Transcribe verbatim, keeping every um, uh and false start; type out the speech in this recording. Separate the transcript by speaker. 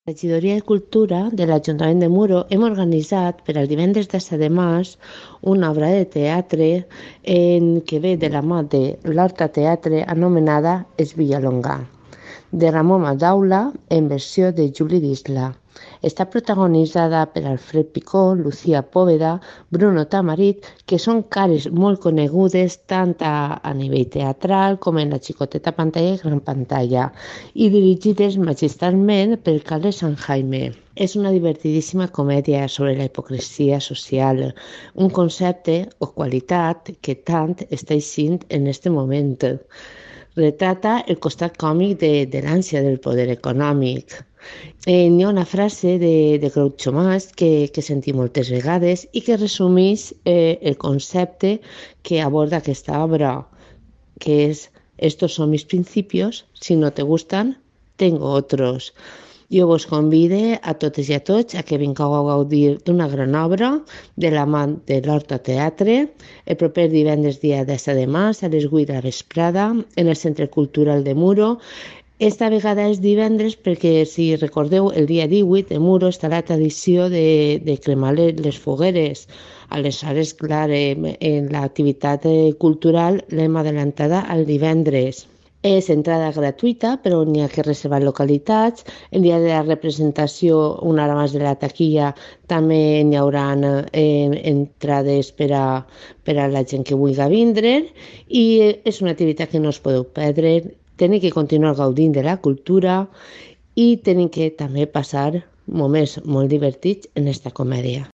Speaker 1: La Regidoria de Cultura de l'Ajuntament de Muro hem organitzat per al divendres disset de març una obra de teatre en que ve de la mà de l'Horta Teatre anomenada Es Villalonga, de Ramon Madaula en versió de Juli Disla. Està protagonitzada per Alfred Picó, Lucía Póveda, Bruno Tamarit, que són cares molt conegudes tant a, a nivell teatral com en la xicoteta pantalla i gran pantalla, i dirigides magistralment per Carles San Jaime. És una divertidíssima comèdia sobre la hipocresia social, un concepte o qualitat que tant està eixint en aquest moment. Retrata el costat còmic de, de l'ànsia del poder econòmic. Eh, hi ha una frase de, de Groucho Marx que, que sentim moltes vegades i que resumeix eh, el concepte que aborda aquesta obra, que és «Estos son mis principios, si no te gustan, tengo otros». Jo vos convide a totes i a tots a que vingueu a gaudir d'una gran obra de la mà de l'Horta Teatre el proper divendres dia disset de març a les vuit de la vesprada en el Centre Cultural de Muro. Esta vegada és divendres perquè, si recordeu, el dia divuit de Muro està la tradició de, de cremar les fogueres. Aleshores, clar, en l'activitat cultural l'hem adelantada al divendres. És entrada gratuïta, però n'hi ha que reservar localitats. El dia de la representació, una hora abans de la taquilla, també n'hi haurà eh, entrades per a, per a la gent que vulgui vindre, i és una activitat que no us podeu perdre. Teniu que continuar gaudint de la cultura i teniu que també passar moments molt divertits en esta comèdia.